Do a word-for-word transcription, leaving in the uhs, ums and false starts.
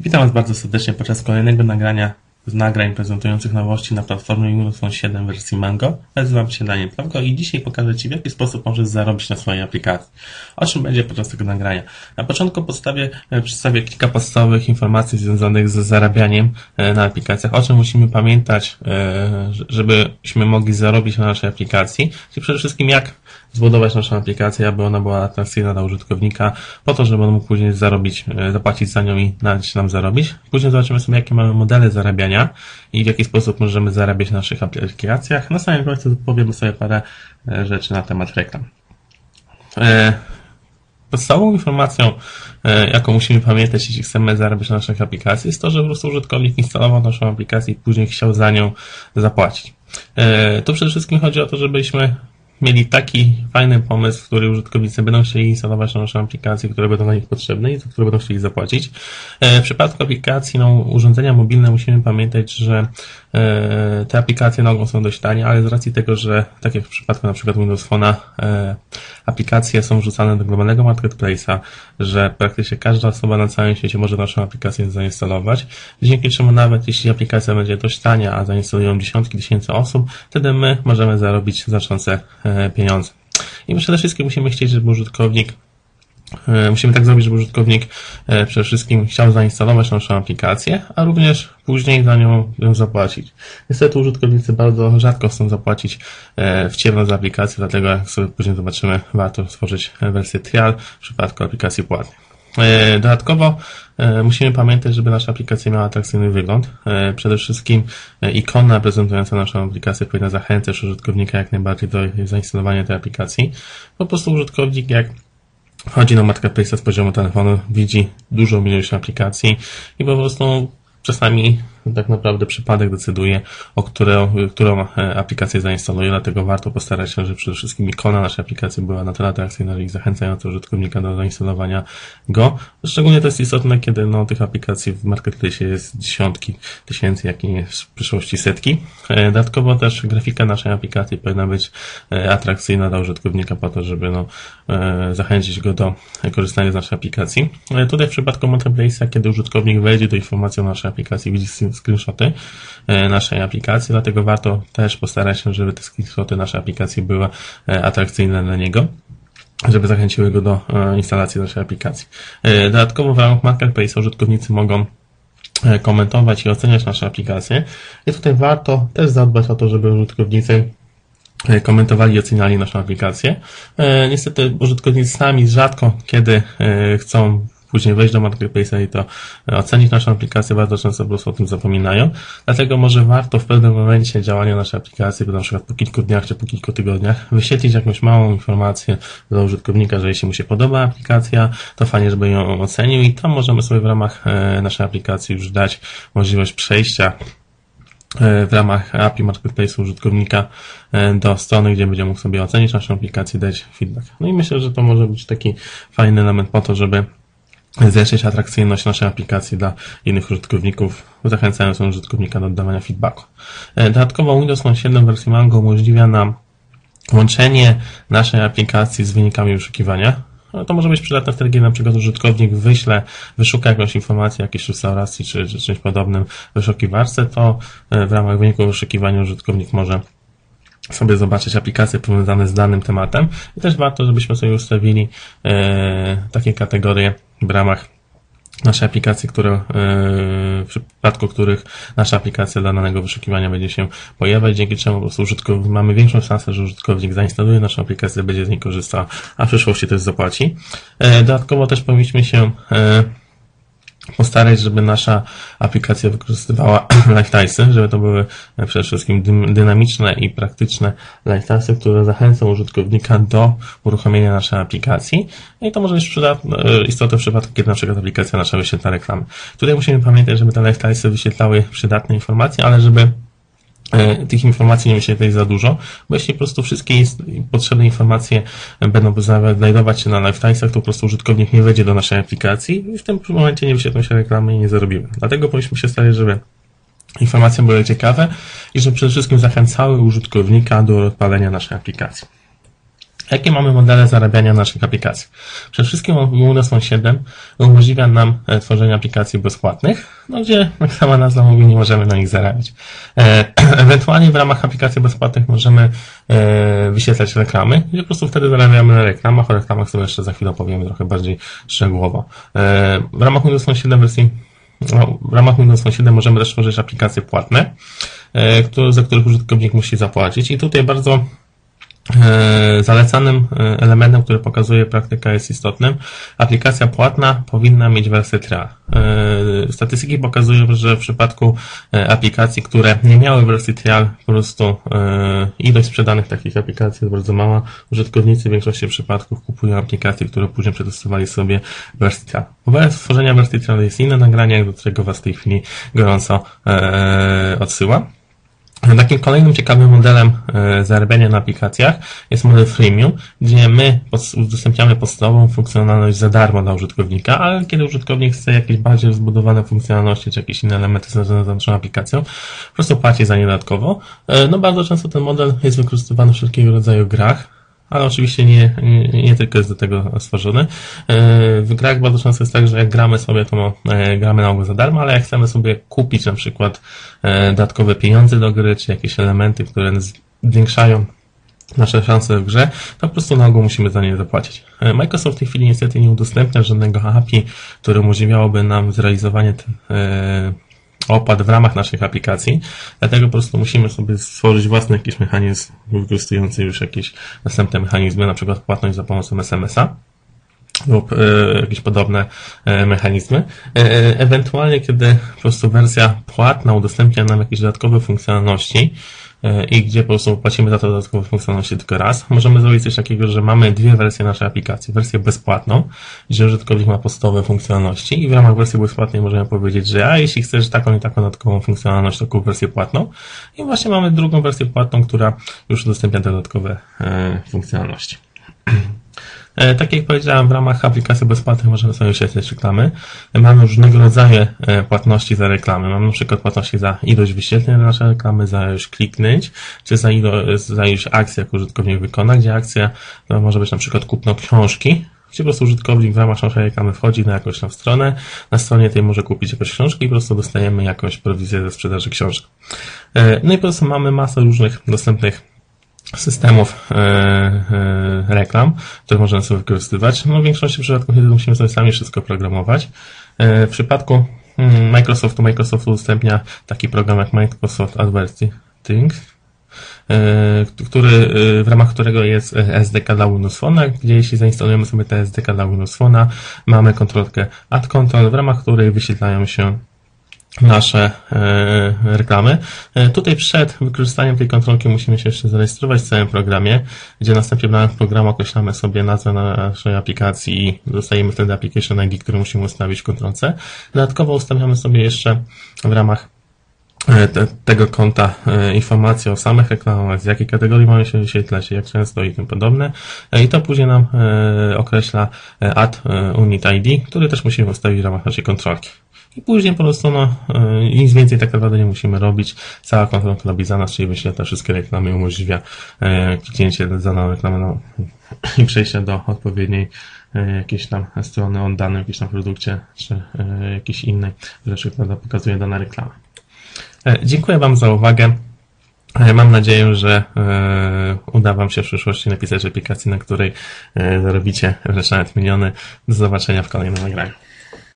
Witam Was bardzo serdecznie podczas kolejnego nagrania z nagrań prezentujących nowości na platformie Windows Phone siedem w wersji Mango. Nazywam się Daniel Pawko i dzisiaj pokażę Ci, w jaki sposób możesz zarobić na swojej aplikacji. O czym będzie podczas tego nagrania? Na początku podstawię, przedstawię kilka podstawowych informacji związanych z zarabianiem na aplikacjach. O czym musimy pamiętać, żebyśmy mogli zarobić na naszej aplikacji. Czyli przede wszystkim jak zbudować naszą aplikację, aby ona była atrakcyjna dla użytkownika, po to, żeby on mógł później zarobić, zapłacić za nią i dać nam zarobić. Później zobaczymy sobie, jakie mamy modele zarabiania i w jaki sposób możemy zarabiać na naszych aplikacjach. Na samym końcu powiemy sobie parę rzeczy na temat reklam. Podstawową informacją, jaką musimy pamiętać, jeśli chcemy zarabiać na naszych aplikacjach, jest to, że po prostu użytkownik instalował naszą aplikację i później chciał za nią zapłacić. Tu przede wszystkim chodzi o to, żebyśmy mieli taki fajny pomysł, w który użytkownicy będą chcieli instalować naszą aplikację, które będą dla nich potrzebne i za które będą chcieli zapłacić. W przypadku aplikacji, no, urządzenia mobilne musimy pamiętać, że te aplikacje nogą są dość tanie, ale z racji tego, że tak jak w przypadku na przykład Windows Phone'a, aplikacje są wrzucane do globalnego marketplace'a, że praktycznie każda osoba na całym świecie może naszą aplikację zainstalować, dzięki czemu nawet jeśli aplikacja będzie dość tania, a zainstalują dziesiątki tysięcy osób, wtedy my możemy zarobić znaczące pieniądze. I przede wszystkim musimy chcieć, żeby użytkownik Musimy tak zrobić, żeby użytkownik przede wszystkim chciał zainstalować naszą aplikację, a również później za nią zapłacić. Niestety użytkownicy bardzo rzadko chcą zapłacić w ciemno za aplikację, dlatego jak sobie później zobaczymy, warto stworzyć wersję trial w przypadku aplikacji płatnej. Dodatkowo musimy pamiętać, żeby nasza aplikacja miała atrakcyjny wygląd. Przede wszystkim ikona prezentująca naszą aplikację powinna zachęcać użytkownika jak najbardziej do zainstalowania tej aplikacji. Po prostu użytkownik jak wchodzi na marketplace z poziomu telefonu, widzi dużą ilość aplikacji i po prostu czasami tak naprawdę przypadek decyduje, o którą, którą aplikację zainstaluje, dlatego warto postarać się, żeby przede wszystkim ikona naszej aplikacji była na tyle atrakcyjna i zachęcająca użytkownika do zainstalowania go. Szczególnie to jest istotne, kiedy no, tych aplikacji w marketplace jest dziesiątki tysięcy, jak i w przyszłości setki. Dodatkowo też grafika naszej aplikacji powinna być atrakcyjna dla użytkownika po to, żeby no, zachęcić go do korzystania z naszej aplikacji. Tutaj w przypadku marketplace'a, kiedy użytkownik wejdzie do informacji o naszej aplikacji, widzi screenshoty naszej aplikacji, dlatego warto też postarać się, żeby te screenshoty naszej aplikacji były atrakcyjne dla niego, żeby zachęciły go do instalacji naszej aplikacji. Dodatkowo w ramach marketplace użytkownicy mogą komentować i oceniać nasze aplikacje i tutaj warto też zadbać o to, żeby użytkownicy komentowali i oceniali naszą aplikację. Niestety użytkownicy sami rzadko kiedy chcą później wejść do marketplace'a i to ocenić naszą aplikację, bardzo często po prostu o tym zapominają. Dlatego może warto w pewnym momencie działania naszej aplikacji, na przykład po kilku dniach czy po kilku tygodniach, wyświetlić jakąś małą informację dla użytkownika, że jeśli mu się podoba aplikacja, to fajnie, żeby ją ocenił i tam możemy sobie w ramach naszej aplikacji już dać możliwość przejścia w ramach A P I Marketplace użytkownika do strony, gdzie będzie mógł sobie ocenić naszą aplikację i dać feedback. No i myślę, że to może być taki fajny element po to, żeby zwiększyć atrakcyjność naszej aplikacji dla innych użytkowników, zachęcając użytkownika do oddawania feedbacku. Dodatkowo Windows Phone siedem w wersji Mango umożliwia nam łączenie naszej aplikacji z wynikami wyszukiwania. To może być przydatne wtedy, kiedy na przykład użytkownik wyśle, wyszuka jakąś informację, jakiejś restauracji czy, czy czymś podobnym w wyszukiwarce, to w ramach wyniku wyszukiwania użytkownik może sobie zobaczyć aplikacje powiązane z danym tematem i też warto, żebyśmy sobie ustawili e, takie kategorie w ramach naszej aplikacji, które, e, w przypadku których nasza aplikacja dla danego wyszukiwania będzie się pojawiać, dzięki czemu po prostu użytkownik, mamy większą szansę, że użytkownik zainstaluje naszą aplikację, będzie z niej korzystał, a w przyszłości też zapłaci. E, dodatkowo też powinniśmy się e, postarać, żeby nasza aplikacja wykorzystywała lifetimesy, żeby to były przede wszystkim dynamiczne i praktyczne lifetimesy, które zachęcą użytkownika do uruchomienia naszej aplikacji. I to może być przydatne, istotne w przypadku, kiedy na przykład aplikacja nasza wyświetla reklamy. Tutaj musimy pamiętać, żeby te lifetimesy wyświetlały przydatne informacje, ale żeby tych informacji nie wyświetlać za dużo, bo jeśli po prostu wszystkie potrzebne informacje będą znajdować się na lifetimesach, to po prostu użytkownik nie wejdzie do naszej aplikacji i w tym momencie nie wyświetlą się reklamy i nie zarobimy. Dlatego powinniśmy się starać, żeby informacje były ciekawe i żeby przede wszystkim zachęcały użytkownika do odpalenia naszej aplikacji. Jakie mamy modele zarabiania naszych aplikacji? Przede wszystkim Windows Phone siedem umożliwia nam tworzenie aplikacji bezpłatnych, no gdzie, jak sama nazwa mówi, nie możemy na nich zarabiać. E, ewentualnie w ramach aplikacji bezpłatnych możemy e, wyświetlać reklamy, gdzie po prostu wtedy zarabiamy na reklamach. O reklamach sobie jeszcze za chwilę opowiemy trochę bardziej szczegółowo. E, w ramach Windows Phone siedem wersji No, w ramach Windows Phone siedem możemy też tworzyć aplikacje płatne, e, które, za których użytkownik musi zapłacić. I tutaj bardzo e, zalecanym elementem, który pokazuje praktyka, jest istotnym. Aplikacja płatna powinna mieć wersję trial. E, statystyki pokazują, że w przypadku e, aplikacji, które nie miały wersji trial, po prostu e, ilość sprzedanych takich aplikacji jest bardzo mała. Użytkownicy w większości przypadków kupują aplikacje, które później przetestowali sobie w wersji trial. Wobec tworzenia wersji trial jest inne nagranie, do którego Was w tej chwili gorąco e, odsyłam. Takim kolejnym ciekawym modelem e, zarabiania na aplikacjach jest model freemium, gdzie my udostępniamy podstawową funkcjonalność za darmo dla użytkownika, ale kiedy użytkownik chce jakieś bardziej rozbudowane funkcjonalności czy jakieś inne elementy związane z naszą aplikacją, po prostu płaci za nie dodatkowo. E, no bardzo często ten model jest wykorzystywany w wszelkiego rodzaju grach, ale oczywiście nie, nie, nie tylko jest do tego stworzony. W grach bardzo często jest tak, że jak gramy sobie, to gramy na ogół za darmo, ale jak chcemy sobie kupić na przykład dodatkowe pieniądze do gry, czy jakieś elementy, które zwiększają nasze szanse w grze, to po prostu na ogół musimy za nie zapłacić. Microsoft w tej chwili niestety nie udostępnia żadnego A P I, które umożliwiałoby nam zrealizowanie opłat w ramach naszych aplikacji, dlatego po prostu musimy sobie stworzyć własny jakiś mechanizm wykorzystujący już jakieś następne mechanizmy, na przykład płatność za pomocą S M S a lub e, jakieś podobne e, mechanizmy. E, ewentualnie, kiedy po prostu wersja płatna udostępnia nam jakieś dodatkowe funkcjonalności e, i gdzie po prostu płacimy za te dodatkowe funkcjonalności tylko raz, możemy zrobić coś takiego, że mamy dwie wersje naszej aplikacji. Wersję bezpłatną, gdzie użytkownik ma podstawowe funkcjonalności i w ramach wersji bezpłatnej możemy powiedzieć, że a jeśli chcesz taką i taką dodatkową funkcjonalność, to kup wersję płatną. I właśnie mamy drugą wersję płatną, która już udostępnia dodatkowe e, funkcjonalności. Tak jak powiedziałem, w ramach aplikacji bezpłatnych możemy sobie wyświetlać reklamy. Mamy różnego rodzaju płatności za reklamy. Mamy na przykład płatności za ilość wyświetleń na nasze reklamy, za ilość kliknięć, czy za, ilo, za ilość akcji, jak użytkownik wykona, gdzie akcja to może być na przykład kupno książki, gdzie po prostu użytkownik w ramach naszej reklamy wchodzi na jakąś tam stronę, na stronie tej może kupić jakąś książkę i po prostu dostajemy jakąś prowizję ze sprzedaży książek. No i po prostu mamy masę różnych dostępnych systemów e, e, reklam, które możemy sobie wykorzystywać. No w większości przypadków musimy sobie sami wszystko programować. E, w przypadku hmm, Microsoftu, Microsoft udostępnia taki program jak Microsoft Advertising, e, który, e, w ramach którego jest S D K dla Windows Phone'a, gdzie jeśli zainstalujemy sobie te S D K dla Windows Phone'a, mamy kontrolkę Ad Control, w ramach której wyświetlają się nasze e, reklamy. E, tutaj przed wykorzystaniem tej kontrolki musimy się jeszcze zarejestrować w całym programie, gdzie następnie w ramach programu określamy sobie nazwę naszej aplikacji i dostajemy wtedy application I D, który musimy ustawić w kontrolce. Dodatkowo ustawiamy sobie jeszcze w ramach Te, tego konta e, informacje o samych reklamach, z jakiej kategorii mają się wyświetlać, jak często i tym podobne. E, I to później nam e, określa Add Unit I D, który też musimy ustawić w ramach naszej kontrolki. I później po prostu no, nic więcej tak naprawdę nie musimy robić. Cała kontrolka robi za nas, czyli wyświetla wszystkie reklamy i umożliwia e, kliknięcie za daną reklamę no, i przejście do odpowiedniej e, jakiejś tam strony o danym jakimś tam produkcie, czy e, jakiejś innej rzeczy, która pokazuje dana reklama. E, dziękuję Wam za uwagę. E, mam nadzieję, że e, uda Wam się w przyszłości napisać aplikację, na której e, zarobicie wręcz nawet miliony. Do zobaczenia w kolejnym nagraniu.